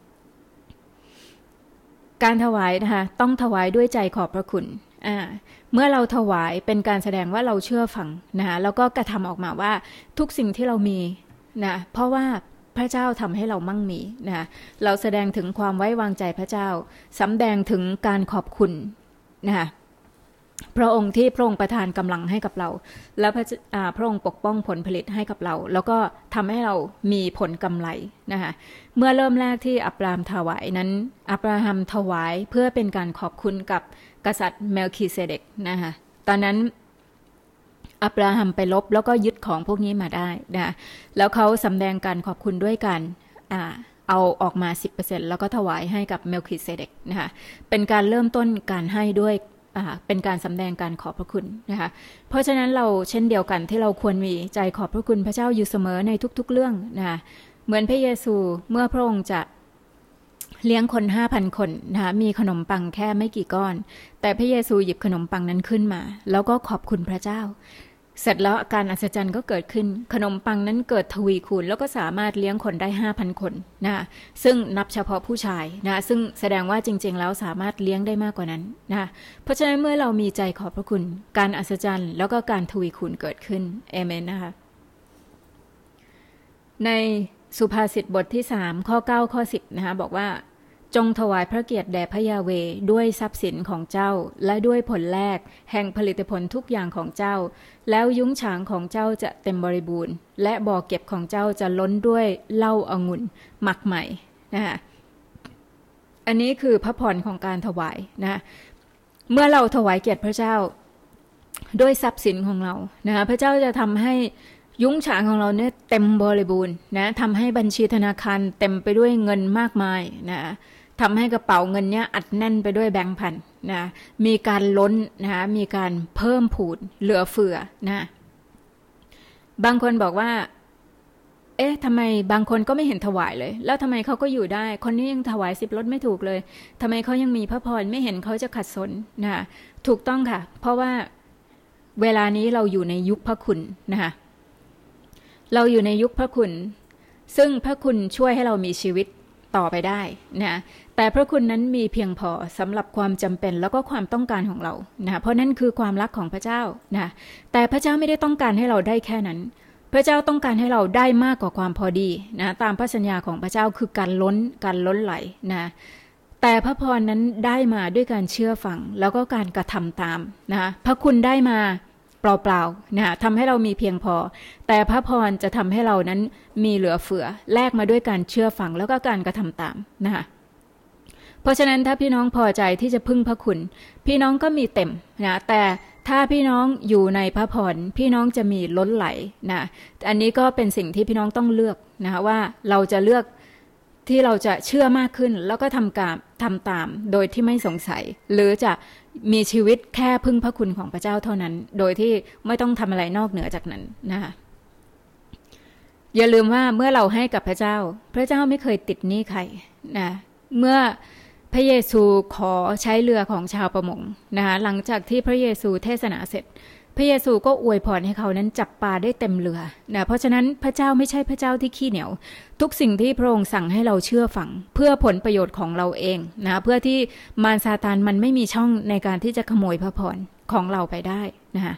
การถวายนะคะต้องถวายด้วยใจขอบพระคุณอ่าเมื่อเราถวายเป็นการแสดงว่าเราเชื่อฟังนะคะแล้วก็กระทำออกมาว่าทุกสิ่งที่เรามีนะเพราะว่าพระเจ้าทำให้เรามั่งมีนะเราแสดงถึงความไว้วางใจพระเจ้าสำแดงถึงการขอบคุณนะคะพระองค์ที่พระองค์ประทานกำลังให้กับเราและพระพระองค์ปกป้องผลผลิตให้กับเราแล้วก็ทำให้เรามีผลกำไรนะคะเมื่อเริ่มแรกที่อับราฮัมถวายนั้นอับราฮัมถวายเพื่อเป็นการขอบคุณกับกษัตริย์เมลคิเซเดกนะคะตอนนั้นอับราฮัมไปลบแล้วก็ยึดของพวกนี้มาได้นะแล้วเขาสำแดงการขอบคุณด้วยการอ่าเอาออกมา สิบเปอร์เซ็นต์ แล้วก็ถวายให้กับเมลคิเซเดกนะคะเป็นการเริ่มต้นการให้ด้วยเป็นการสำแดงการขอบพระคุณนะคะเพราะฉะนั้นเราเช่นเดียวกันที่เราควรมีใจขอบพระคุณพระเจ้าอยู่เสมอในทุกๆเรื่องนะคะเหมือนพระเยซูเมื่อพระองค์จะเลี้ยงคน ห้าพัน คนนะคะมีขนมปังแค่ไม่กี่ก้อนแต่พระเยซูหยิบขนมปังนั้นขึ้นมาแล้วก็ขอบคุณพระเจ้าเสร็จแล้วการอัศจรรย์ก็เกิดขึ้นขนมปังนั้นเกิดทวีคูณแล้วก็สามารถเลี้ยงคนได้ ห้าพัน คนนะซึ่งนับเฉพาะผู้ชายนะซึ่งแสดงว่าจริงๆแล้วสามารถเลี้ยงได้มากกว่านั้นนะเพราะฉะนั้นเมื่อเรามีใจขอบพระคุณการอัศจรรย์แล้วก็การทวีคูณเกิดขึ้นเอเมนนะคะในสุภาษิตบทที่สามข้อเก้าข้อสิบนะคะบอกว่าจงถวายพระเกียรติแด่พระยาเวห์ด้วยทรัพย์สินของเจ้าและด้วยผลแลกแห่งผลิตผลทุกอย่างของเจ้าแล้วยุ้งฉางของเจ้าจะเต็มบริบูรณ์และบ่อเก็บของเจ้าจะล้นด้วยเหล้าองุ่นหมักใหม่นะคะอันนี้คือพระพรของการถวายนะเมื่อเราถวายเกียรติพระเจ้าด้วยทรัพย์สินของเรานะคะพระเจ้าจะทำให้ยุ้งฉางของเราเนี่ยเต็มบริบูรณ์นะทำให้บัญชีธนาคารเต็มไปด้วยเงินมากมายนะทำให้กระเป๋าเงินเนี้ยอัดแน่นไปด้วยแบงค์พันนะมีการล้นนะมีการเพิ่มพูนเหลือเฟือนะบางคนบอกว่าเอ๊ะทำไมบางคนก็ไม่เห็นถวายเลยแล้วทำไมเขาก็อยู่ได้คนนี้ยังถวายสิบลดไม่ถูกเลยทำไมเขายังมีพระพรไม่เห็นเขาจะขัดสนนะถูกต้องค่ะเพราะว่าเวลานี้เราอยู่ในยุคพระคุณนะคะเราอยู่ในยุคพระคุณซึ่งพระคุณช่วยให้เรามีชีวิตต่อไปได้นะแต่พระคุณนั้นมีเพียงพอสำหรับความจำเป็นแล้วก็ความต้องการของเรานะเพราะนั่นคือความรักของพระเจ้านะแต่พระเจ้าไม่ได้ต้องการให้เราได้แค่นั้นพระเจ้าต้องการให้เราได้มากกว่าความพอดีนะตามพระสัญญาของพระเจ้าคือการล้นการล้นไหลนะแต่พระพรนั้นได้มาด้วยการเชื่อฟังแล้วก็การกระทำตามนะพระคุณได้มาเปล่าๆนะทำให้เรามีเพียงพอแต่พระพรจะทำให้เรานั้นมีเหลือเฟือแลกมาด้วยการเชื่อฟังแล้วก็การกระทำตามนะคะเพราะฉะนั้นถ้าพี่น้องพอใจที่จะพึ่งพระคุณพี่น้องก็มีเต็มนะแต่ถ้าพี่น้องอยู่ในพระพรพี่น้องจะมีล้นไหลนะอันนี้ก็เป็นสิ่งที่พี่น้องต้องเลือกนะคะว่าเราจะเลือกที่เราจะเชื่อมากขึ้นแล้วก็ทำการทำตามโดยที่ไม่สงสัยหรือจะมีชีวิตแค่พึ่งพระคุณของพระเจ้าเท่านั้นโดยที่ไม่ต้องทำอะไรนอกเหนือจากนั้นนะคะอย่าลืมว่าเมื่อเราให้กับพระเจ้าพระเจ้าไม่เคยติดหนี้ใครนะเมื่อพระเยซูขอใช้เรือของชาวประมงนะคะหลังจากที่พระเยซูเทศนาเสร็จพระเยซูก็อวยพรให้เขานั้นจับปลาได้เต็มเรือนะเพราะฉะนั้นพระเจ้าไม่ใช่พระเจ้าที่ขี้เหนียวทุกสิ่งที่พระองค์สั่งให้เราเชื่อฟังเพื่อผลประโยชน์ของเราเองนะเพื่อที่มารซาตานมันไม่มีช่องในการที่จะขโมยพระพรของเราไปได้นะคะ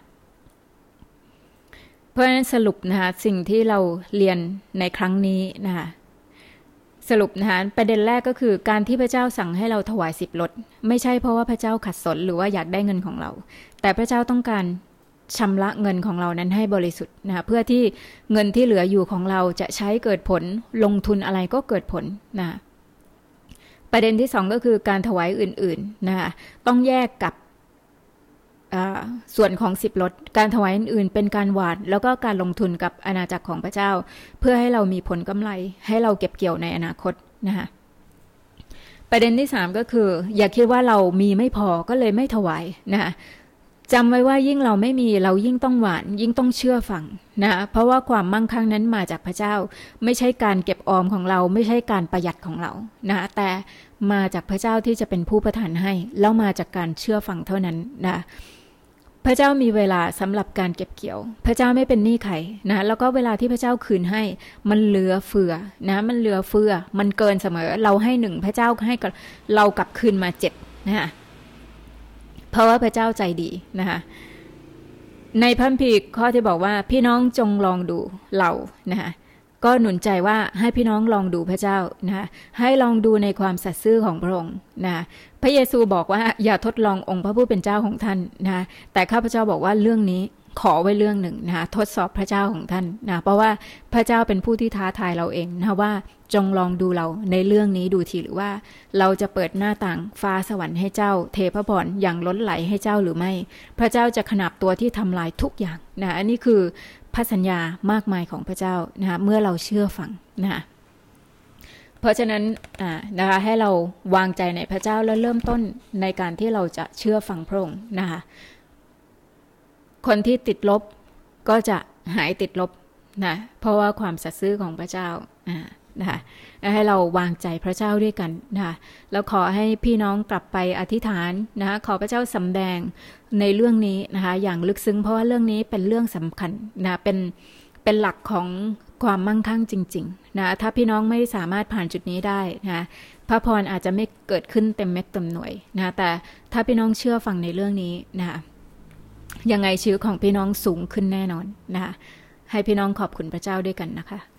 เพราะฉะนั้นสรุปนะคะสิ่งที่เราเรียนในครั้งนี้นะคะสรุปนะคะประเด็นแรกก็คือการที่พระเจ้าสั่งให้เราถวายสิบลดไม่ใช่เพราะว่าพระเจ้าขัดสนหรือว่าอยากได้เงินของเราแต่พระเจ้าต้องการชำระเงินของเรานั้นให้บริสุทธิ์นะคะเพื่อที่เงินที่เหลืออยู่ของเราจะใช้เกิดผลลงทุนอะไรก็เกิดผลนะประเด็นที่สองก็คือการถวายอื่นๆนะคะต้องแยกกับส่วนของสิบลดการถวายอื่นๆเป็นการหวานแล้วก็การลงทุนกับอาณาจักรของพระเจ้าเพื่อให้เรามีผลกำไรให้เราเก็บเกี่ยวในอนาคตนะคะประเด็นที่สามก็คืออย่าคิดว่าเรามีไม่พอก็เลยไม่ถวายนะคะจำไว้ว่ายิ่งเราไม่มีเรายิ่งต้องหวานยิ่งต้องเชื่อฟังนะเพราะว่าความมั่งคั่งนั้นมาจากพระเจ้าไม่ใช่การเก็บออมของเราไม่ใช่การประหยัดของเรานะแต่มาจากพระเจ้าที่จะเป็นผู้ประทานให้แล้วมาจากการเชื่อฟังเท่านั้นนะพระเจ้ามีเวลาสำหรับการเก็บเกี่ยวพระเจ้าไม่เป็นหนี้ใครนะแล้วก็เวลาที่พระเจ้าคืนให้มันเหลือเฟือนะมันเหลือเฟือมันเกินเสมอเราให้หนึ่งพระเจ้าให้กับเรากลับคืนมาเจ็ดนะเพราะว่าพระเจ้าใจดีนะคะในพระคัมภีร์ข้อที่บอกว่าพี่น้องจงลองดูเรานะคะก็หนุนใจว่าให้พี่น้องลองดูพระเจ้านะให้ลองดูในความสัตย์ซื่อของพระองค์นะพระเยซูบอกว่าอย่าทดลององค์พระผู้เป็นเจ้าของท่านนะแต่ข้าพเจ้าบอกว่าเรื่องนี้ขอไว้เรื่องหนึ่งนะทดสอบพระเจ้าของท่านนะเพราะว่าพระเจ้าเป็นผู้ที่ท้าทายเราเองนะว่าจงลองดูเราในเรื่องนี้ดูทีหรือว่าเราจะเปิดหน้าต่างฟ้าสวรรค์ให้เจ้าเทพระพรอย่างล้นไหลให้เจ้าหรือไม่พระเจ้าจะขนับตัวที่ทำลายทุกอย่างนะอันนี้คือพระสัญญามากมายของพระเจ้านะเมื่อเราเชื่อฟังนะเพราะฉะนั้นนะคะให้เราวางใจในพระเจ้าแล้วเริ่มต้นในการที่เราจะเชื่อฟังพระองค์นะคะคนที่ติดลบก็จะหายติดลบนะเพราะว่าความสัตย์ซื่อของพระเจ้านะคะให้เราวางใจพระเจ้าด้วยกันนะคะแล้วขอให้พี่น้องกลับไปอธิษฐานนะคะขอพระเจ้าสำแดงในเรื่องนี้นะคะอย่างลึกซึ้งเพราะว่าเรื่องนี้เป็นเรื่องสำคัญนะเป็นเป็นหลักของความมั่งคั่งจริงๆนะถ้าพี่น้องไม่สามารถผ่านจุดนี้ได้นะพระพรอาจจะไม่เกิดขึ้นเต็มเม็ดเต็มหน่วยนะแต่ถ้าพี่น้องเชื่อฟังในเรื่องนี้นะคะยังไงชีวิตของพี่น้องสูงขึ้นแน่นอนนะคะให้พี่น้องขอบคุณพระเจ้าด้วยกันนะคะ